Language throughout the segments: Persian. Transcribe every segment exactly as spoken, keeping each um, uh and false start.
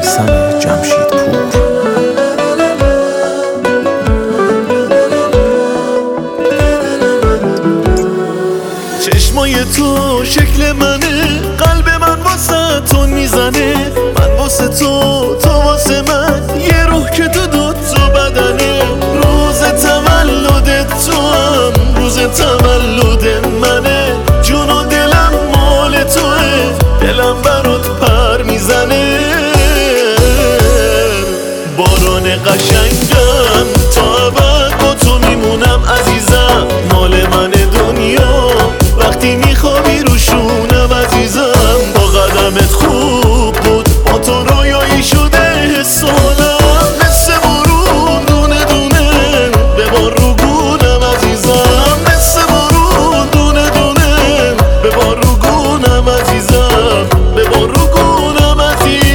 میثم جمشیدپور. چشمای تو شکل منه، قلب من واسه تو میزنه، من واسه تو، تو واسه من، یه روح که تو دو تو بدنه. روز تولدت تو هم روز تولد منه، جون و دلم مال توه، دلم برات پر میزنه. باران قشنگم تا ابد با تو میمونم عزیزم، مال من دنیا وقتی میخوابی رو شونم عزیزم. با قدمت خوب بود، با تو رویایی شده سالم، مثل بارون دونه دونه ببار رو گونم عزیزم، مثل بارون دونه دونه ببار رو گونم عزیزم، ببار رو گونم عزیزم.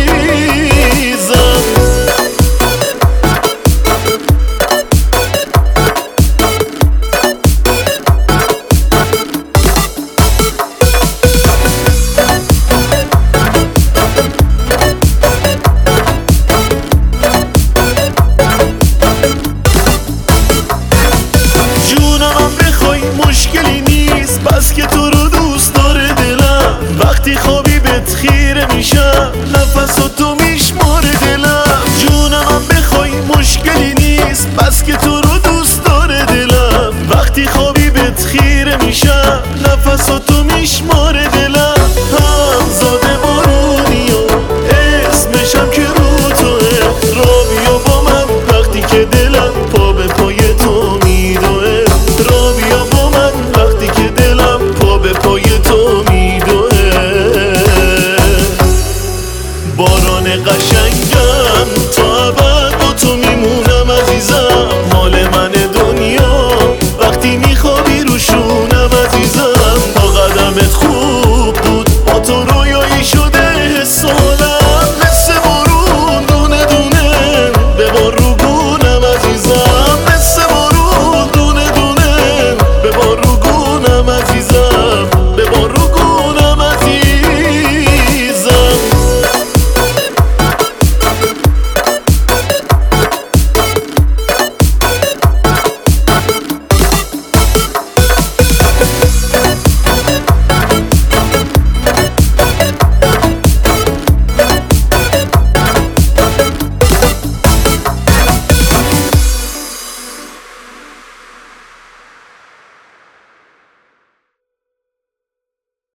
مشکلی نیست بس که تو رو دوست داره دلم، وقتی خوابی بهت خیره میشم، نفس و تو میشماره دلم. جونم بخوای مشکلی نیست بس که تو رو دوست داره دلم، وقتی خوابی بهت خیره میشم، نفس و تو میشماره دلم. همزاده بارونی و اسمشم که رو توه، را بیا با من وقتی که دلم پا به پای تو میدوه، را بیا با من وقتی که دلم پا به پای تو میدوه. باران قشنگ